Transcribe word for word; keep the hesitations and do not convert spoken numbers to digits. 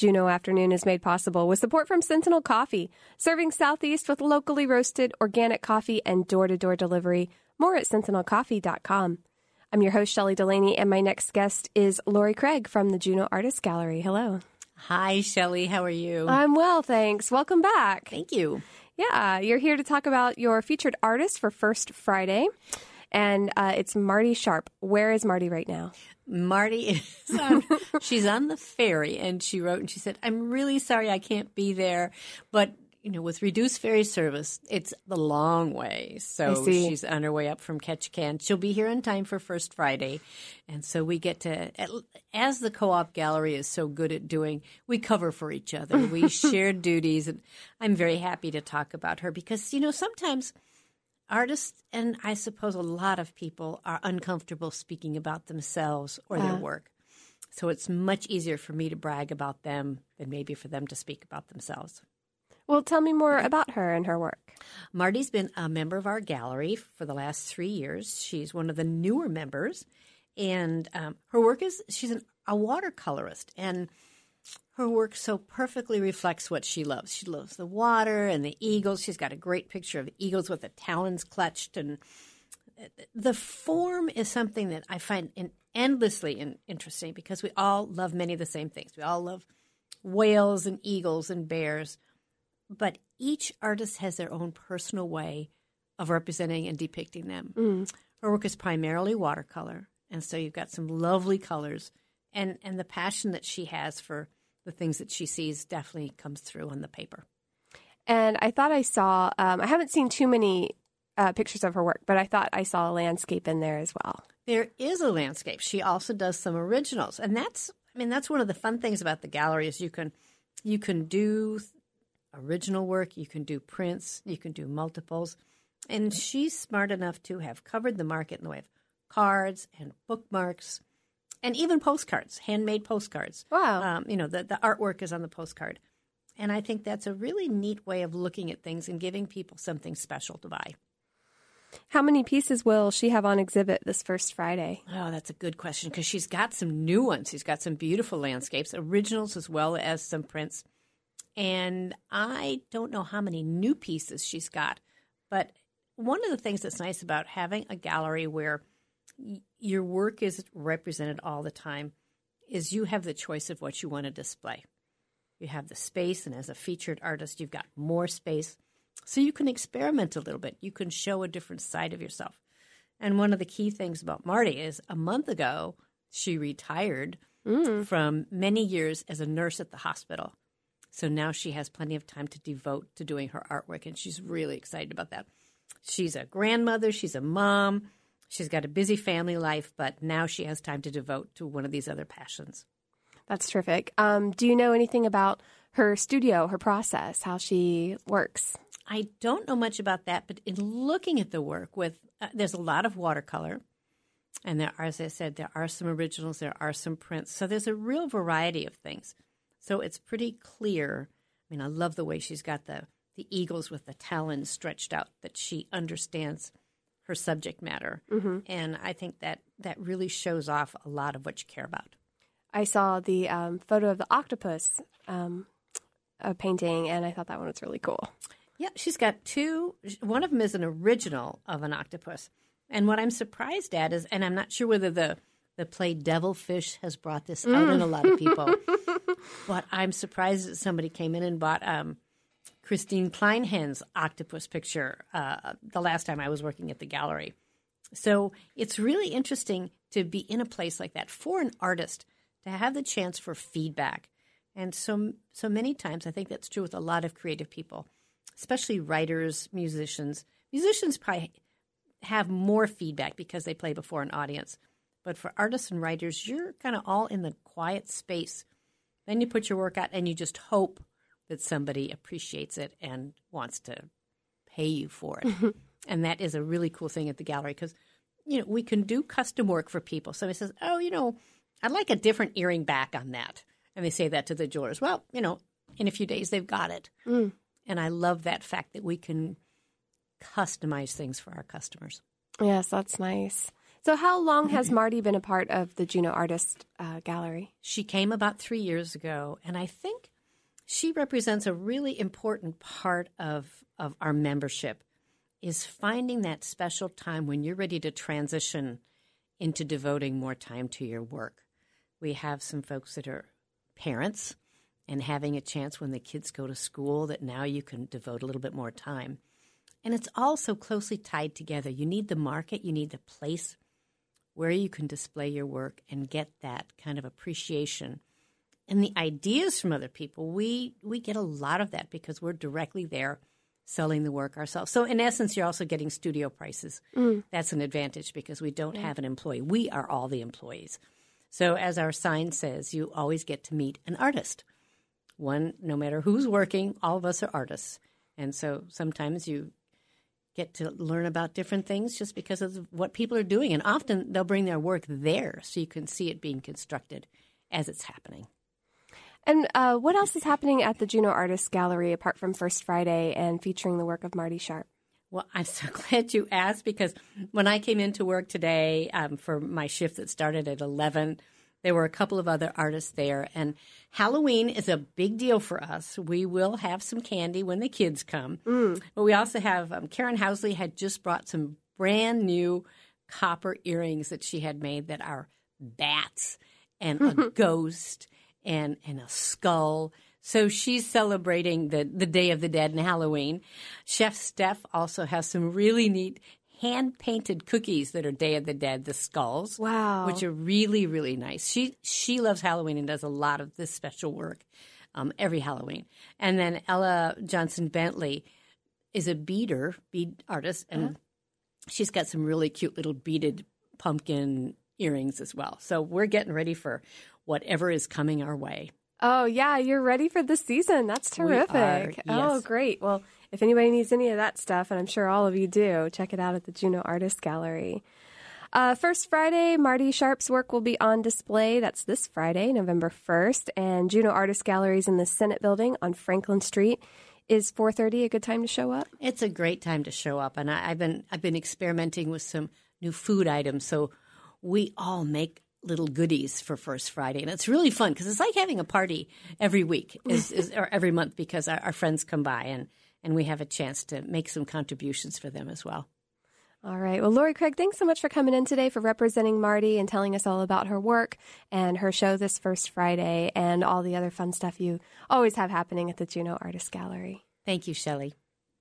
Juneau Afternoon is made possible with support from Sentinel Coffee, serving Southeast with locally roasted organic coffee and door-to-door delivery. More at sentinel coffee dot com. I'm your host, Shelley Delaney, and my next guest is Lori Craig from the Juneau Artist Gallery. Hello. Hi, Shelley. How are you? I'm well, thanks. Welcome back. Thank you. Yeah, you're here to talk about your featured artist for First Friday, and uh, it's Marty Sharp. Where is Marty right now? Marty is on, she's on the ferry, and she wrote and she said, I'm really sorry I can't be there, but you know, with reduced ferry service, it's the long way. So she's on her way up from Ketchikan. She'll be here in time for First Friday. And so we get to, as the Co-op Gallery is so good at doing, we cover for each other. We share duties. And I'm very happy to talk about her because, you know, sometimes artists, and I suppose a lot of people, are uncomfortable speaking about themselves or their uh. work. So it's much easier for me to brag about them than maybe for them to speak about themselves. Well, tell me more about her and her work. Marty's been a member of our gallery for the last three years. She's one of the newer members, and um, her work is, she's an, a watercolorist, and her work so perfectly reflects what she loves. She loves the water and the eagles. She's got a great picture of the eagles with the talons clutched, and the form is something that I find in, endlessly in, interesting because we all love many of the same things. We all love whales and eagles and bears. But each artist has their own personal way of representing and depicting them. Mm. Her work is primarily watercolor, and so you've got some lovely colors. And, and the passion that she has for the things that she sees definitely comes through on the paper. And I thought I saw, um, I haven't seen too many uh, pictures of her work, but I thought I saw a landscape in there as well. There is a landscape. She also does some originals. And that's, I mean, that's one of the fun things about the gallery is you can, you can do original work, you can do prints, you can do multiples. And she's smart enough to have covered the market in the way of cards and bookmarks and even postcards, handmade postcards. Wow. Um, you know, the, the artwork is on the postcard. And I think that's a really neat way of looking at things and giving people something special to buy. How many pieces will she have on exhibit this First Friday? Oh, that's a good question because she's got some new ones. She's got some beautiful landscapes, originals as well as some prints. And I don't know how many new pieces she's got, but one of the things that's nice about having a gallery where y- your work is represented all the time is you have the choice of what you want to display. You have the space, and as a featured artist, you've got more space. So you can experiment a little bit. You can show a different side of yourself. And one of the key things about Marty is a month ago, she retired mm. from many years as a nurse at the hospital. So now she has plenty of time to devote to doing her artwork, and she's really excited about that. She's a grandmother. She's a mom. She's got a busy family life, but now she has time to devote to one of these other passions. That's terrific. Um, do you know anything about her studio, her process, how she works? I don't know much about that, but in looking at the work, with uh, there's a lot of watercolor, and there are, as I said, there are some originals, there are some prints. So there's a real variety of things. So it's pretty clear. I mean, I love the way she's got the, the eagles with the talons stretched out, that she understands her subject matter. Mm-hmm. And I think that that really shows off a lot of what you care about. I saw the um, photo of the octopus um, uh, painting, and I thought that one was really cool. Yeah, she's got two. One of them is an original of an octopus. And what I'm surprised at is, and I'm not sure whether the The play Devilfish has brought this out mm. in a lot of people. But I'm surprised that somebody came in and bought um, Christine Kleinhen's octopus picture uh, the last time I was working at the gallery. So it's really interesting to be in a place like that for an artist, to have the chance for feedback. And so, so many times, I think that's true with a lot of creative people, especially writers, musicians. Musicians probably have more feedback because they play before an audience. But for artists and writers, you're kind of all in the quiet space. Then you put your work out and you just hope that somebody appreciates it and wants to pay you for it. And that is a really cool thing at the gallery because, you know, we can do custom work for people. Somebody says, oh, you know, I'd like a different earring back on that. And they say that to the jewelers. Well, you know, in a few days they've got it. Mm. And I love that fact that we can customize things for our customers. Yes, that's nice. So how long has Marty been a part of the Juneau Artist uh, Gallery? She came about three years ago, and I think she represents a really important part of, of our membership, is finding that special time when you're ready to transition into devoting more time to your work. We have some folks that are parents and having a chance when the kids go to school that now you can devote a little bit more time. And it's all so closely tied together. You need the market, you need the place where you can display your work and get that kind of appreciation. And the ideas from other people, we we get a lot of that because we're directly there selling the work ourselves. So in essence, you're also getting studio prices. Mm. That's an advantage because we don't yeah. have an employee. We are all the employees. So as our sign says, you always get to meet an artist. One, no matter who's working, all of us are artists. And so sometimes you get to learn about different things just because of what people are doing. And often they'll bring their work there so you can see it being constructed as it's happening. And uh, what else is happening at the Juneau Artist Gallery apart from First Friday and featuring the work of Marty Sharp? Well, I'm so glad you asked because when I came into work today um, for my shift that started at eleven, there were a couple of other artists there. And Halloween is a big deal for us. We will have some candy when the kids come. Mm. But we also have um, Karen Housley had just brought some brand new copper earrings that she had made that are bats and a ghost and, and a skull. So she's celebrating the, the Day of the Dead and Halloween. Chef Steph also has some really neat hand-painted cookies that are Day of the Dead, the skulls. Wow. Which are really, really nice. She she loves Halloween and does a lot of this special work um, every Halloween. And then Ella Johnson-Bentley is a beader, bead artist, and uh-huh. she's got some really cute little beaded pumpkin earrings as well. So we're getting ready for whatever is coming our way. Oh, yeah, you're ready for the season. That's terrific. We are, yes. Oh, great. Well, if anybody needs any of that stuff, and I'm sure all of you do, check it out at the Juneau Artist Gallery. Uh, First Friday, Marty Sharp's work will be on display. That's this Friday, November first. And Juneau Artist Gallery is in the Senate Building on Franklin Street. Is four thirty a good time to show up? It's a great time to show up. And I, I've been I've been experimenting with some new food items. So we all make little goodies for First Friday. And it's really fun because it's like having a party every week is, is, or every month because our, our friends come by and, and we have a chance to make some contributions for them as well. All right. Well, Lori Craig, thanks so much for coming in today, for representing Marty and telling us all about her work and her show this First Friday and all the other fun stuff you always have happening at the Juneau Artist Gallery. Thank you, Shelley.